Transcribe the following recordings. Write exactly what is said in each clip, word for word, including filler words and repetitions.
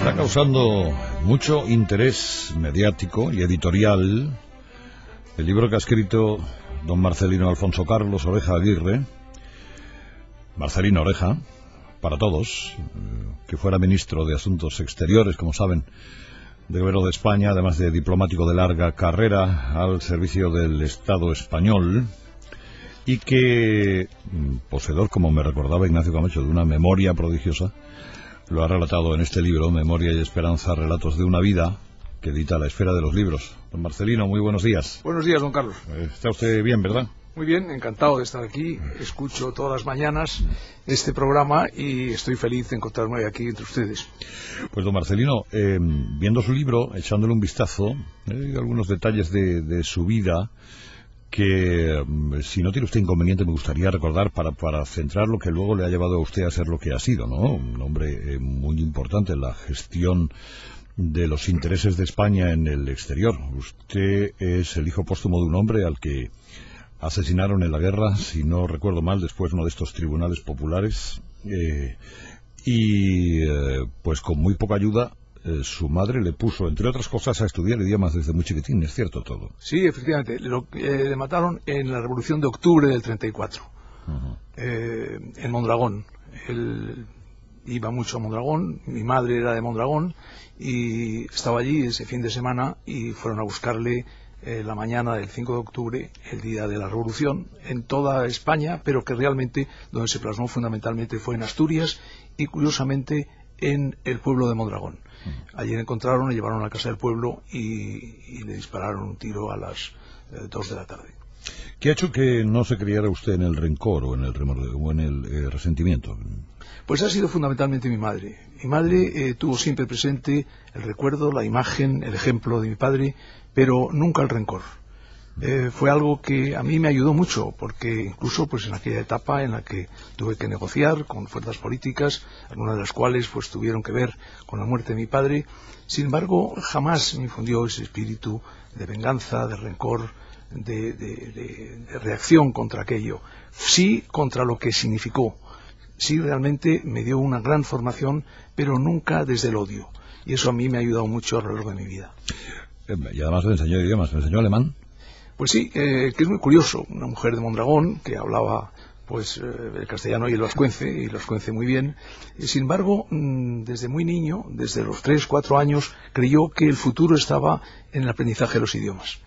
Está causando mucho interés mediático y editorial el libro que ha escrito don Marcelino Alfonso Carlos Oreja Aguirre, Marcelino Oreja, para todos, que fuera ministro de Asuntos Exteriores, como saben, de Gobierno de España, además de diplomático de larga carrera al servicio del Estado español, y que, poseedor, como me recordaba Ignacio Camacho, de una memoria prodigiosa, lo ha relatado en este libro, Memoria y Esperanza, Relatos de una Vida, que edita La Esfera de los Libros. Don Marcelino, muy buenos días. Buenos días, don Carlos. Está usted bien, ¿verdad? Muy bien, encantado de estar aquí. Escucho todas las mañanas este programa y estoy feliz de encontrarme aquí entre ustedes. Pues don Marcelino, eh, viendo su libro, echándole un vistazo, eh, algunos detalles de, de su vida que, si no tiene usted inconveniente, me gustaría recordar para, para centrar lo que luego le ha llevado a usted a ser lo que ha sido, ¿no? Un hombre eh, muy importante en la gestión de los intereses de España en el exterior. Usted es el hijo póstumo de un hombre al que asesinaron en la guerra, si no recuerdo mal, después uno de estos tribunales populares, eh, y eh, pues con muy poca ayuda eh, su madre le puso, entre otras cosas, a estudiar idiomas desde muy chiquitín. ¿Es cierto todo? Sí, efectivamente. Lo, eh, le mataron en la Revolución de Octubre del treinta y cuatro, uh-huh. eh, en Mondragón. Él iba mucho a Mondragón, mi madre era de Mondragón, y estaba allí ese fin de semana y fueron a buscarle Eh, la mañana del cinco de octubre, el día de la Revolución, en toda España, pero que realmente donde se plasmó fundamentalmente fue en Asturias y curiosamente en el pueblo de Mondragón. Uh-huh. Allí le encontraron, le llevaron a la casa del pueblo y, y le dispararon un tiro a las eh, dos de la tarde. ¿Qué ha hecho que no se criara usted en el rencor o en el remordimiento o en el eh, resentimiento? Pues ha sido fundamentalmente mi madre. Mi madre eh, tuvo siempre presente el recuerdo, la imagen, el ejemplo de mi padre, pero nunca el rencor. Eh, fue algo que a mí me ayudó mucho, porque incluso pues en aquella etapa en la que tuve que negociar con fuerzas políticas, algunas de las cuales pues tuvieron que ver con la muerte de mi padre, sin embargo jamás me infundió ese espíritu de venganza, de rencor, de, de, de, de reacción contra aquello. Sí contra lo que significó. Sí, realmente me dio una gran formación, pero nunca desde el odio. Y eso a mí me ha ayudado mucho a lo largo de mi vida. Y además me enseñó idiomas, ¿me enseñó alemán? Pues sí, eh, que es muy curioso. Una mujer de Mondragón que hablaba pues eh, el castellano y el vascuence, y el vascuence muy bien. Y, sin embargo, mmm, desde muy niño, desde los tres, cuatro años, creyó que el futuro estaba en el aprendizaje de los idiomas.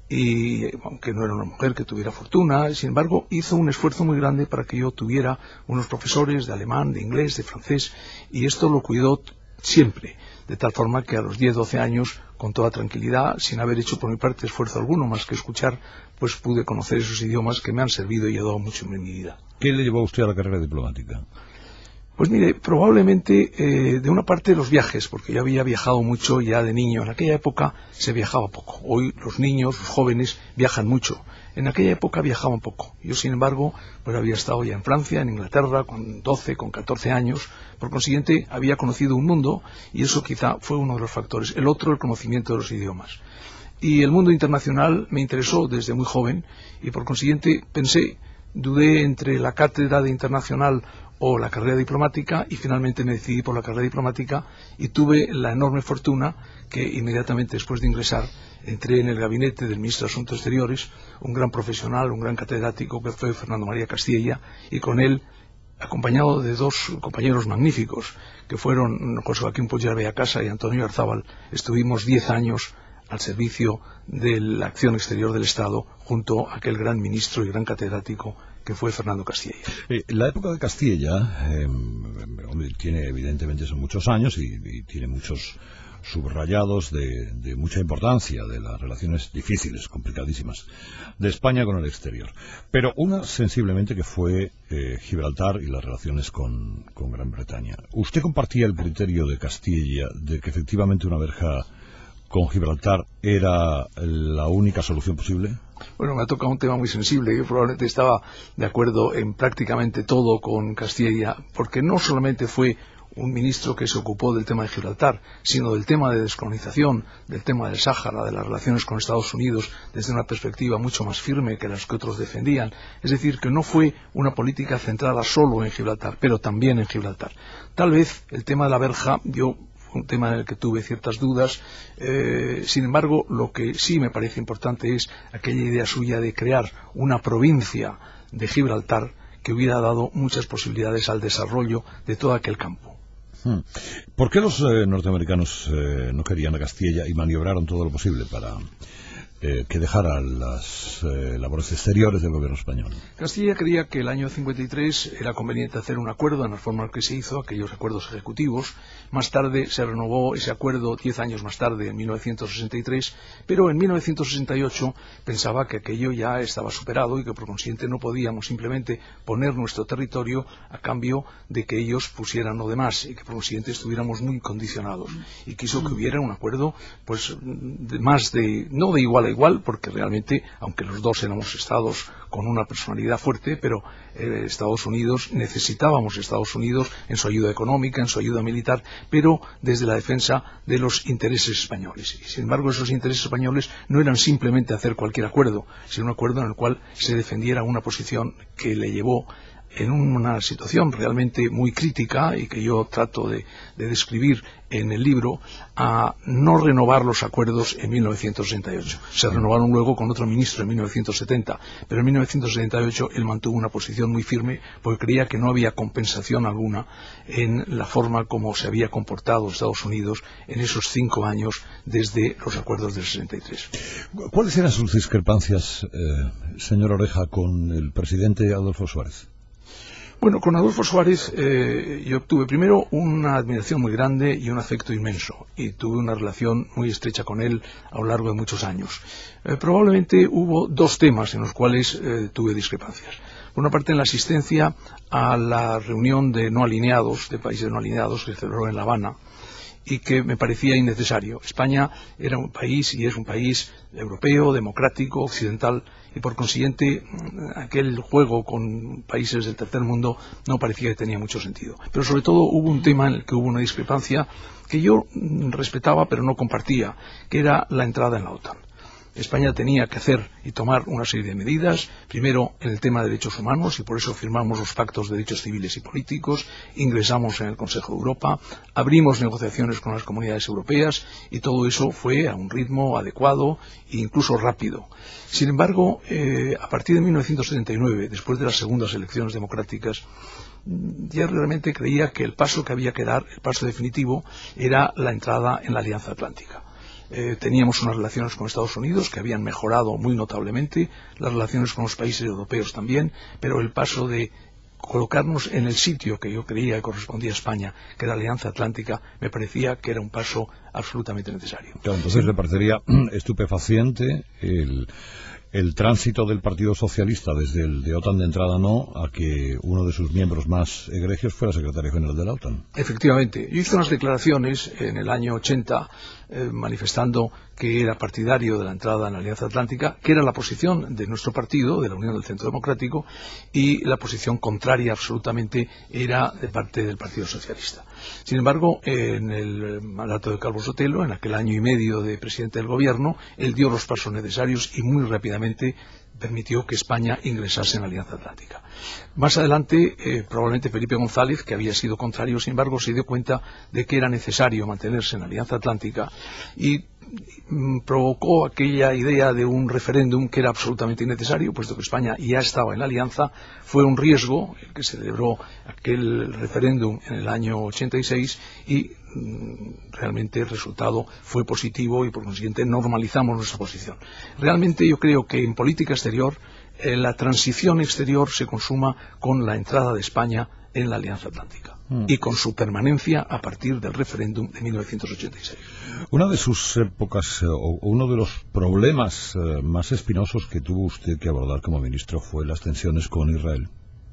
Y aunque no era una mujer que tuviera fortuna, sin embargo hizo un esfuerzo muy grande para que yo tuviera unos profesores de alemán, de inglés, de francés, y esto lo cuidó siempre, de tal forma que a los diez, doce años, con toda tranquilidad, sin haber hecho por mi parte esfuerzo alguno más que escuchar, pues pude conocer esos idiomas que me han servido y ayudado mucho en mi vida. ¿Qué le llevó a usted a la carrera diplomática? Pues mire, probablemente eh, de una parte los viajes, porque yo había viajado mucho ya de niño. En aquella época se viajaba poco. Hoy los niños, los jóvenes, viajan mucho. En aquella época viajaban poco. Yo, sin embargo, pues había estado ya en Francia, en Inglaterra, con doce, con catorce años. Por consiguiente, había conocido un mundo y eso quizá fue uno de los factores. El otro, el conocimiento de los idiomas. Y el mundo internacional me interesó desde muy joven y por consiguiente pensé, dudé entre la cátedra de internacional o la carrera diplomática y finalmente me decidí por la carrera diplomática y tuve la enorme fortuna que inmediatamente después de ingresar entré en el gabinete del ministro de Asuntos Exteriores, un gran profesional, un gran catedrático que fue Fernando María Castilla, y con él, acompañado de dos compañeros magníficos que fueron José Joaquín Puigdemont Bellacasa y Antonio Arzabal, estuvimos diez años al servicio de la acción exterior del Estado junto a aquel gran ministro y gran catedrático que fue Fernando Castilla. Eh, la época de Castilla eh, tiene evidentemente son muchos años y, y tiene muchos subrayados de, de mucha importancia de las relaciones difíciles, complicadísimas de España con el exterior, pero una sensiblemente que fue eh, Gibraltar y las relaciones con, con Gran Bretaña. ¿Usted compartía el criterio de Castilla de que efectivamente una verja con Gibraltar era la única solución posible? Bueno, me ha tocado un tema muy sensible. Yo probablemente estaba de acuerdo en prácticamente todo con Castilla, porque no solamente fue un ministro que se ocupó del tema de Gibraltar, sino del tema de descolonización, del tema del Sáhara, de las relaciones con Estados Unidos, desde una perspectiva mucho más firme que las que otros defendían. Es decir, que no fue una política centrada solo en Gibraltar, pero también en Gibraltar. Tal vez el tema de la verja, yo un tema en el que tuve ciertas dudas. Eh, sin embargo, lo que sí me parece importante es aquella idea suya de crear una provincia de Gibraltar que hubiera dado muchas posibilidades al desarrollo de todo aquel campo. ¿Por qué los eh, norteamericanos eh, no querían a Castilla y maniobraron todo lo posible para eh, que dejara las eh, labores exteriores del gobierno español? Castilla creía que el año cincuenta y tres era conveniente hacer un acuerdo en la forma en que se hizo, aquellos acuerdos ejecutivos. Más tarde se renovó ese acuerdo, diez años más tarde, en mil novecientos sesenta y tres, pero en mil novecientos sesenta y ocho pensaba que aquello ya estaba superado y que por consiguiente no podíamos simplemente poner nuestro territorio a cambio de que ellos pusieran lo demás y que por consiguiente estuviéramos muy condicionados. Y quiso que hubiera un acuerdo, pues, de más de, no de igual a igual, porque realmente, aunque los dos éramos estados con una personalidad fuerte, pero eh, Estados Unidos, necesitábamos Estados Unidos en su ayuda económica, en su ayuda militar, pero desde la defensa de los intereses españoles. Y sin embargo, esos intereses españoles no eran simplemente hacer cualquier acuerdo, sino un acuerdo en el cual se defendiera una posición que le llevó en una situación realmente muy crítica y que yo trato de, de describir en el libro, a no renovar los acuerdos en mil novecientos sesenta y ocho. Se renovaron luego con otro ministro en mil novecientos setenta, pero en mil novecientos setenta y ocho él mantuvo una posición muy firme porque creía que no había compensación alguna en la forma como se había comportado Estados Unidos en esos cinco años desde los acuerdos del sesenta y tres. ¿Cuáles eran sus discrepancias, eh, señor Oreja, con el presidente Adolfo Suárez? Bueno, con Adolfo Suárez eh, yo tuve primero una admiración muy grande y un afecto inmenso, y tuve una relación muy estrecha con él a lo largo de muchos años. Eh, probablemente hubo dos temas en los cuales eh, tuve discrepancias. Por una parte, en la asistencia a la reunión de no alineados, de países no alineados, que se celebró en La Habana, y que me parecía innecesario. España era un país y es un país europeo, democrático, occidental, y por consiguiente aquel juego con países del tercer mundo no parecía que tenía mucho sentido. Pero sobre todo hubo un tema en el que hubo una discrepancia que yo respetaba pero no compartía, que era la entrada en la OTAN. España tenía que hacer y tomar una serie de medidas, primero en el tema de derechos humanos, y por eso firmamos los pactos de derechos civiles y políticos, ingresamos en el Consejo de Europa, abrimos negociaciones con las comunidades europeas, y todo eso fue a un ritmo adecuado e incluso rápido. Sin embargo, eh, a partir de mil novecientos setenta y nueve, después de las segundas elecciones democráticas, ya realmente creía que el paso que había que dar, el paso definitivo, era la entrada en la Alianza Atlántica. Eh, teníamos unas relaciones con Estados Unidos que habían mejorado muy notablemente, las relaciones con los países europeos también, pero el paso de colocarnos en el sitio que yo creía que correspondía a España, que era la Alianza Atlántica, me parecía que era un paso absolutamente necesario. Claro, entonces sí. Le parecería estupefaciente el, el tránsito del Partido Socialista desde el de OTAN de entrada no a que uno de sus miembros más egregios fuera secretario general de la OTAN. Efectivamente. Yo hice unas declaraciones en el año ochenta eh, manifestando que era partidario de la entrada en la Alianza Atlántica, que era la posición de nuestro partido, de la Unión del Centro Democrático, y la posición contraria absolutamente era de parte del Partido Socialista. Sin embargo, en el mandato de Calvo Sotelo, en aquel año y medio de presidente del gobierno, él dio los pasos necesarios y muy rápidamente permitió que España ingresase en la Alianza Atlántica. Más adelante, eh, probablemente Felipe González, que había sido contrario, sin embargo, se dio cuenta de que era necesario mantenerse en la Alianza Atlántica y mm, provocó aquella idea de un referéndum que era absolutamente innecesario, puesto que España ya estaba en la Alianza. Fue un riesgo el que se celebró aquel referéndum en el año ochenta y seis y mm, realmente el resultado fue positivo y por consiguiente normalizamos nuestra posición. Realmente yo creo que en política exterior eh, la transición exterior se consuma con la entrada de España en la Alianza Atlántica mm. y con su permanencia a partir del referéndum de mil novecientos ochenta y seis. Una de sus épocas, eh, o uno de los problemas eh, más espinosos que tuvo usted que abordar como ministro fue las tensiones con Israel.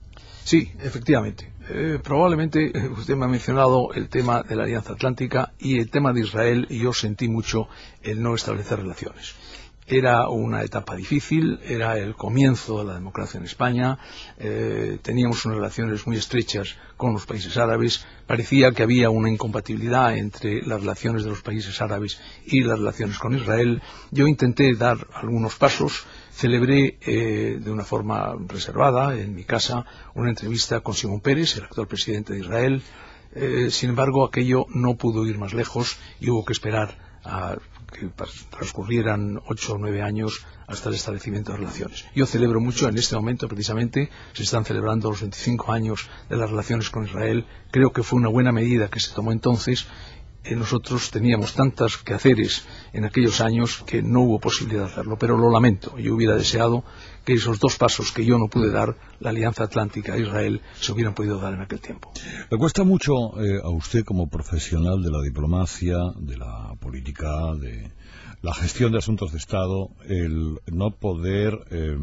Sí, efectivamente. Eh, probablemente eh, usted me ha mencionado el tema de la Alianza Atlántica y el tema de Israel, y yo sentí mucho el no establecer relaciones. Era una etapa difícil, era el comienzo de la democracia en España, eh, teníamos unas relaciones muy estrechas con los países árabes, parecía que había una incompatibilidad entre las relaciones de los países árabes y las relaciones con Israel. Yo intenté dar algunos pasos, celebré eh, de una forma reservada en mi casa una entrevista con Simón Peres, el actual presidente de Israel. Eh, sin embargo, aquello no pudo ir más lejos y hubo que esperar a que transcurrieran ocho o nueve años hasta el establecimiento de relaciones. Yo celebro mucho, en este momento precisamente se están celebrando los veinticinco años de las relaciones con Israel. Creo que fue una buena medida que se tomó entonces. Eh, nosotros teníamos tantos quehaceres en aquellos años que no hubo posibilidad de hacerlo, pero lo lamento. Yo hubiera deseado que esos dos pasos que yo no pude dar, la Alianza Atlántica e Israel, se hubieran podido dar en aquel tiempo. ¿Le cuesta mucho eh, a usted como profesional de la diplomacia, de la política, de la gestión de asuntos de Estado, el no poder eh,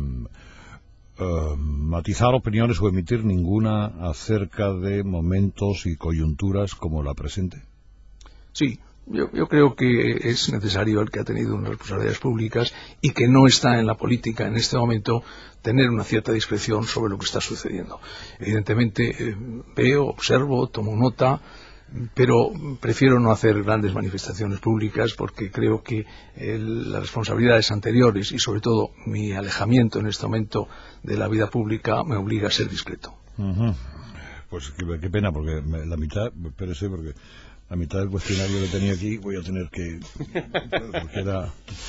eh, matizar opiniones o emitir ninguna acerca de momentos y coyunturas como la presente? Sí, yo, yo creo que es necesario el que ha tenido unas responsabilidades públicas y que no está en la política en este momento tener una cierta discreción sobre lo que está sucediendo. Evidentemente eh, veo, observo, tomo nota, pero prefiero no hacer grandes manifestaciones públicas porque creo que el, las responsabilidades anteriores y sobre todo mi alejamiento en este momento de la vida pública me obliga a ser discreto. Uh-huh. Pues qué, qué pena, porque me, la mitad, espérese, porque la mitad del cuestionario que tenía aquí voy a tener que... porque era,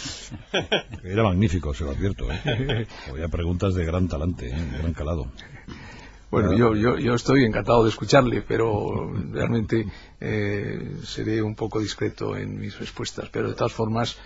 era magnífico, se lo advierto, ¿eh? Había preguntas de gran talante, ¿eh? De gran calado. Bueno, yo, yo, yo estoy encantado de escucharle, pero realmente eh, seré un poco discreto en mis respuestas. Pero de todas formas,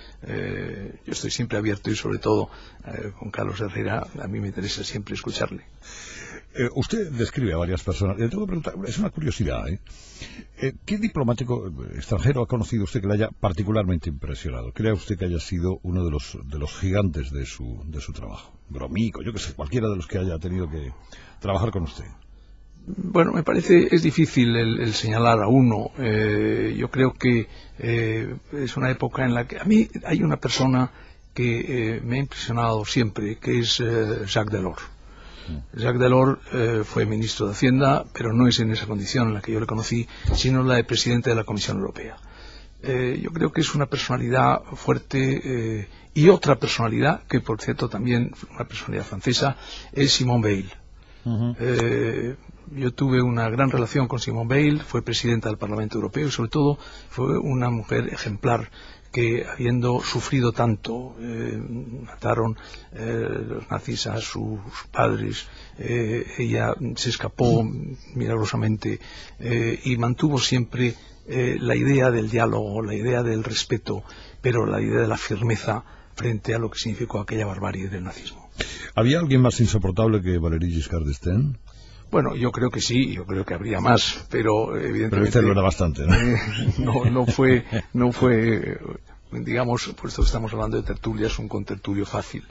eh, yo estoy siempre abierto y sobre todo eh, con Carlos Herrera, a mí me interesa siempre escucharle. Eh, usted describe a varias personas. Le tengo que preguntar, es una curiosidad, ¿eh? Eh, ¿Qué diplomático extranjero ha conocido usted que le haya particularmente impresionado? ¿Cree usted que haya sido uno de los de los gigantes de su de su trabajo? Bromico, yo que sé, cualquiera de los que haya tenido que trabajar con usted. Bueno, me parece es difícil el, el señalar a uno. Eh, yo creo que eh, es una época en la que a mí hay una persona que eh, me ha impresionado siempre, que es eh, Jacques Delors. Jacques Delors eh, fue ministro de Hacienda, pero no es en esa condición en la que yo le conocí, sino la de presidente de la Comisión Europea. Eh, yo creo que es una personalidad fuerte eh, y otra personalidad, que por cierto también una personalidad francesa, es Simone Veil. Uh-huh. eh, yo tuve una gran relación con Simone Veil, fue presidenta del Parlamento Europeo y sobre todo fue una mujer ejemplar que habiendo sufrido tanto, eh, mataron eh, los nazis a sus padres, eh, ella se escapó milagrosamente eh, y mantuvo siempre eh, la idea del diálogo, la idea del respeto, pero la idea de la firmeza frente a lo que significó aquella barbarie del nazismo. ¿Había alguien más insoportable que Valéry Giscard d'Estaing? Bueno, yo creo que sí, yo creo que habría más, pero evidentemente... Pero este lo era bastante, ¿no? Eh, no, no fue, no fue, digamos, puesto que estamos hablando de tertulias, un contertulio fácil.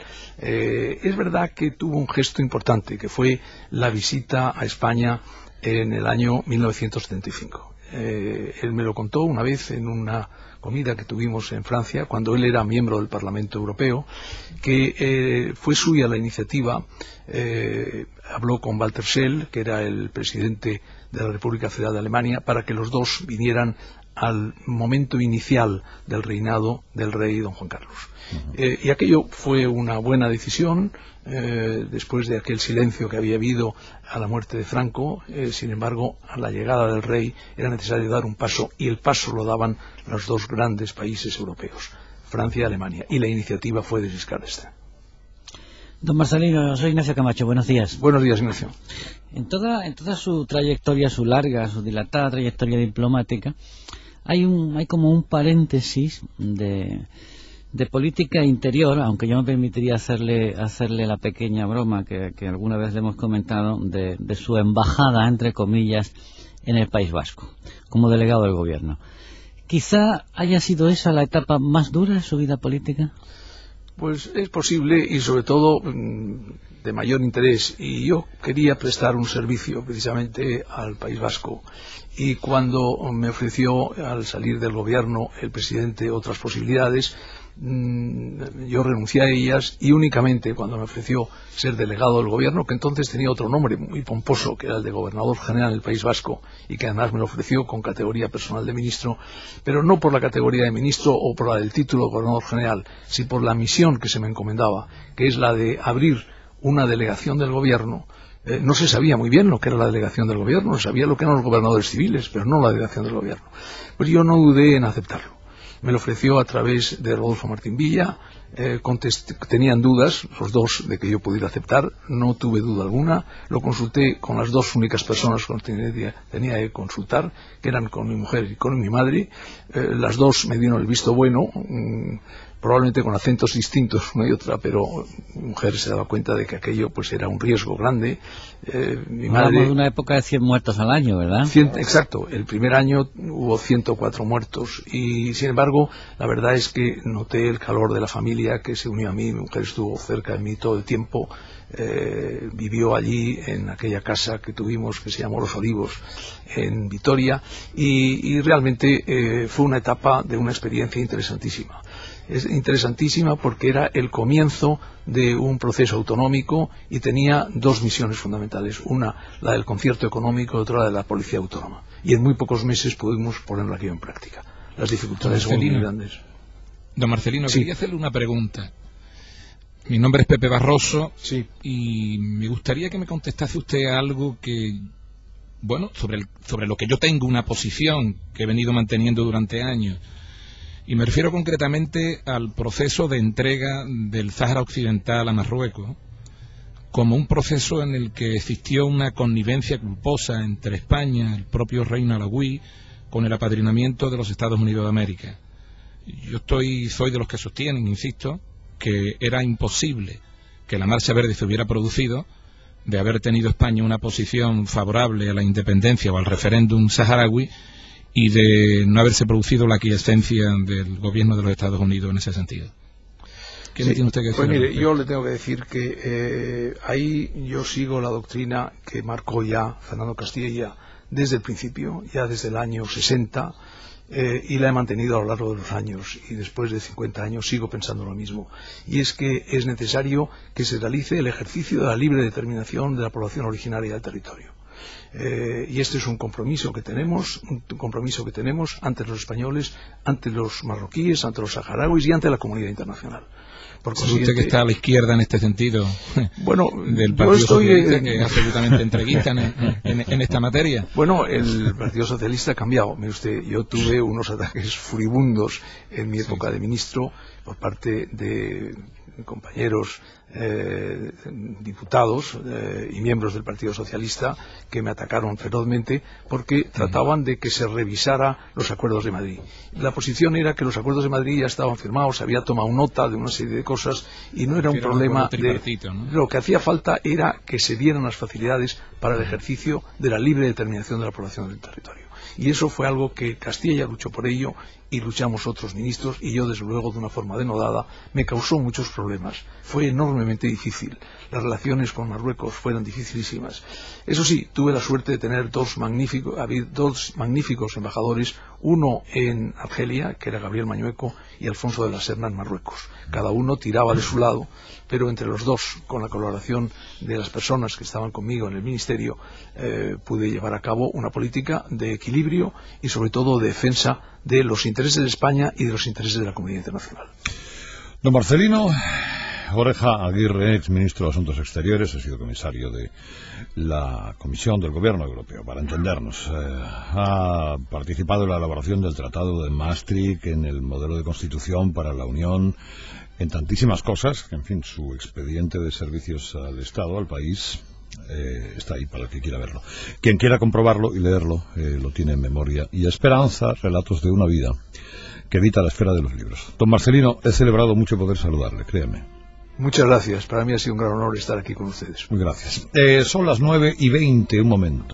Eh, es verdad que tuvo un gesto importante, que fue la visita a España en el año mil novecientos setenta y cinco. Eh, él me lo contó una vez en una comida que tuvimos en Francia, cuando él era miembro del Parlamento Europeo, que eh, fue suya la iniciativa. Eh, habló con Walter Scheel, que era el presidente de la República Federal de Alemania, para que los dos vinieran al momento inicial del reinado del rey don Juan Carlos. Uh-huh. Eh, y aquello fue una buena decisión, eh, después de aquel silencio que había habido a la muerte de Franco. Eh, sin embargo, a la llegada del rey era necesario dar un paso, y el paso lo daban los dos grandes países europeos, Francia y Alemania, y la iniciativa fue de Giscard d'Estaing. Don Marcelino, soy Ignacio Camacho, buenos días. Buenos días, Ignacio. En toda, en toda su trayectoria, su larga, su dilatada trayectoria diplomática, hay un, hay como un paréntesis de, de política interior, aunque yo me permitiría hacerle, hacerle la pequeña broma que, que alguna vez le hemos comentado, de, de su embajada, entre comillas, en el País Vasco, como delegado del gobierno. ¿Quizá haya sido esa la etapa más dura de su vida política? Pues es posible, y sobre todo de mayor interés, y yo quería prestar un servicio precisamente al País Vasco, y cuando me ofreció al salir del gobierno el presidente otras posibilidades, yo renuncié a ellas, y únicamente cuando me ofreció ser delegado del gobierno, que entonces tenía otro nombre muy pomposo, que era el de gobernador general del País Vasco, y que además me lo ofreció con categoría personal de ministro, pero no por la categoría de ministro o por la del título de gobernador general, sino por la misión que se me encomendaba, que es la de abrir una delegación del gobierno Eh, no se sabía muy bien lo que era la delegación del gobierno, se sabía lo que eran los gobernadores civiles, pero no la delegación del gobierno. Pues yo no dudé en aceptarlo. Me lo ofreció a través de Rodolfo Martín Villa, eh, tenían dudas los dos de que yo pudiera aceptar, no tuve duda alguna, lo consulté con las dos únicas personas con las que tenía que consultar, que eran con mi mujer y con mi madre, eh, las dos me dieron el visto bueno, mmm, probablemente con acentos distintos una y otra, pero mi mujer se daba cuenta de que aquello pues era un riesgo grande. Eh, mi madre, hablamos de una época de cien muertos al año, ¿verdad? cien, exacto, el primer año hubo ciento cuatro muertos y sin embargo la verdad es que noté el calor de la familia que se unió a mí, mi mujer estuvo cerca de mí todo el tiempo, eh, vivió allí en aquella casa que tuvimos que se llamó Los Olivos en Vitoria y, y realmente eh, fue una etapa de una experiencia interesantísima. Es interesantísima porque era el comienzo de un proceso autonómico y tenía dos misiones fundamentales, una la del concierto económico y otra la de la policía autónoma. Y en muy pocos meses pudimos ponerlo aquí en práctica. Las dificultades son muy grandes. Don Marcelino, sí. Quería hacerle una pregunta. Mi nombre es Pepe Barroso sí. y me gustaría que me contestase usted algo que, bueno, sobre, el, sobre lo que yo tengo una posición que he venido manteniendo durante años. Y me refiero concretamente al proceso de entrega del Sáhara Occidental a Marruecos, como un proceso en el que existió una connivencia culposa entre España, el propio reino alauí, con el apadrinamiento de los Estados Unidos de América. Yo estoy, soy de los que sostienen, insisto, que era imposible que la Marcha Verde se hubiera producido de haber tenido España una posición favorable a la independencia o al referéndum saharaui, y de no haberse producido la aquiescencia del gobierno de los Estados Unidos en ese sentido. ¿Qué sí, le tiene usted que decir? Pues mire, yo le tengo que decir que eh, ahí yo sigo la doctrina que marcó ya Fernando Castilla desde el principio, ya desde el año sesenta, eh, y la he mantenido a lo largo de los años, y después de cincuenta años sigo pensando lo mismo. Y es que es necesario que se realice el ejercicio de la libre determinación de la población originaria del territorio. Eh, y este es un compromiso que tenemos, un compromiso que tenemos ante los españoles, ante los marroquíes, ante los saharauis y ante la comunidad internacional. Por consiguiente, usted que está a la izquierda en este sentido, bueno, del Partido estoy, Socialista, eh, que es absolutamente entreguista en, en, en esta materia. Bueno, el Partido Socialista ha cambiado. Mire usted, yo tuve unos ataques furibundos en mi época sí. de ministro por parte de compañeros eh, diputados eh, y miembros del Partido Socialista que me atacaron ferozmente porque uh-huh. trataban de que se revisara los acuerdos de Madrid. La posición era que los acuerdos de Madrid ya estaban firmados, se había tomado nota de una serie de cosas y no era un era problema un de... ¿no? Lo que hacía falta era que se dieran las facilidades para el ejercicio de la libre determinación de la población del territorio. Y eso fue algo que Castilla luchó por ello y luchamos otros ministros y yo desde luego de una forma denodada. Me causó muchos problemas, fue enormemente difícil, las relaciones con Marruecos fueron dificilísimas. Eso sí, tuve la suerte de tener dos magníficos, dos magníficos embajadores, uno en Argelia, que era Gabriel Mañueco, y Alfonso de la Serna en Marruecos. Cada uno tiraba de su lado, pero entre los dos, con la colaboración de las personas que estaban conmigo en el ministerio, eh, pude llevar a cabo una política de equilibrio y sobre todo de defensa de los intereses de España y de los intereses de la comunidad internacional. Don Marcelino Oreja Aguirre, ex ministro de Asuntos Exteriores, ha sido comisario de la Comisión del Gobierno Europeo, para entendernos. Eh, ha participado en la elaboración del Tratado de Maastricht, en el modelo de constitución para la Unión, en tantísimas cosas, que en fin, su expediente de servicios al Estado, al país, eh, está ahí para el que quiera verlo. Quien quiera comprobarlo y leerlo, eh, lo tiene en memoria. Y Esperanza, relatos de una vida que evita la esfera de los libros. Don Marcelino, he celebrado mucho poder saludarle, créame. Muchas gracias. Para mí ha sido un gran honor estar aquí con ustedes. Muy gracias. Eh, son las nueve y veinte, un momento.